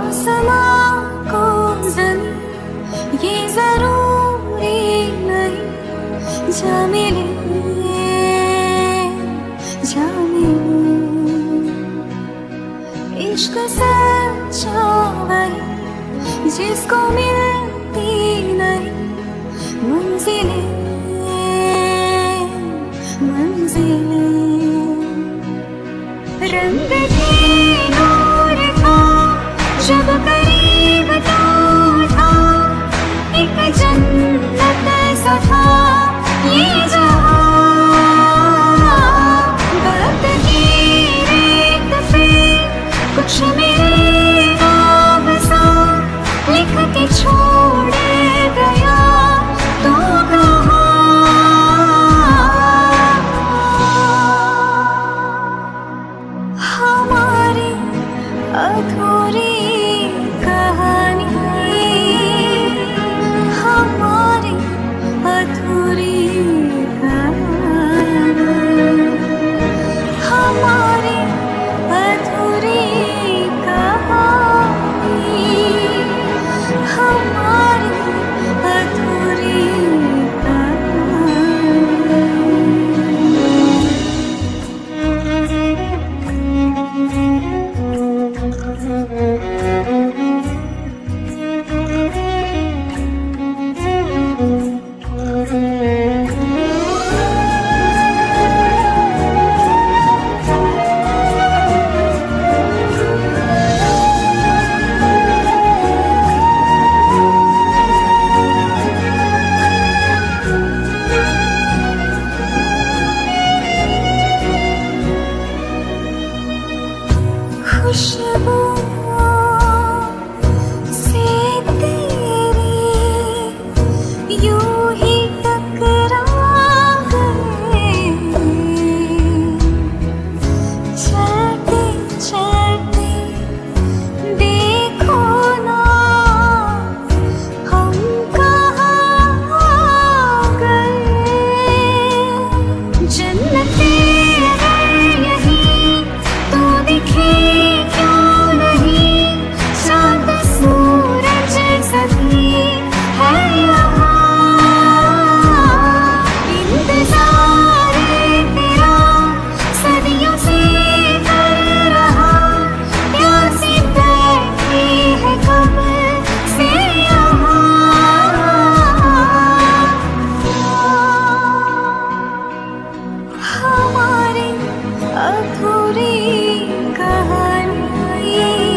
आसमां को ज़मीं ये ज़रूरी नहीं, जा मिले जा मिले। इश्क सच्चा वही जिसको मिलती नहीं मंजिलें मंजिलें। रंग थी नूर का जब करीब तो था, एक जन्नत सा था ये जहां। वक्त की रेत पे कुछ मेरे नाम सा लिख के छोड़ गया तो कहाँ। हमारी अधूरी कहानी, हमारी अधूरी कहानी, हमारी अधूरी कहानी, हमारी अधूरी खुशबू से तेरी यूं ही टकरा गए, चलते चलते देखो ना हम कहाँ आ गए। जन्नते यही तो दिखे अधूरी कहानी,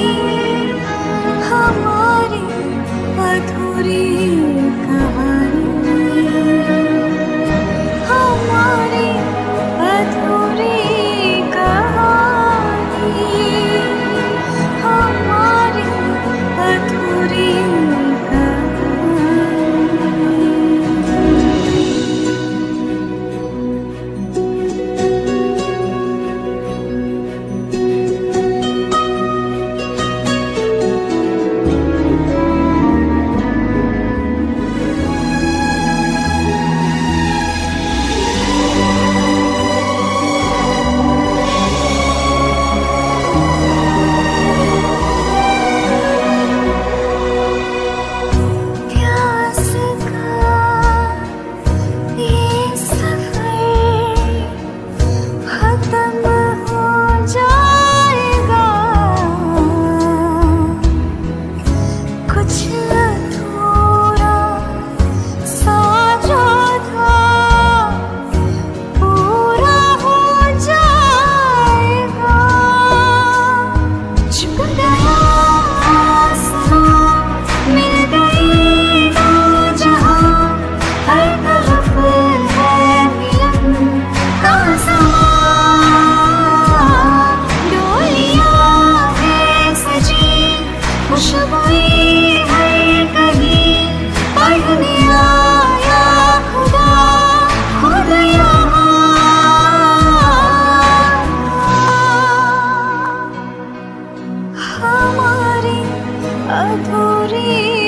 हमारी अधूरी कहानी, हमारी अधूरी कहानी, हमारी अधूरी अधूरी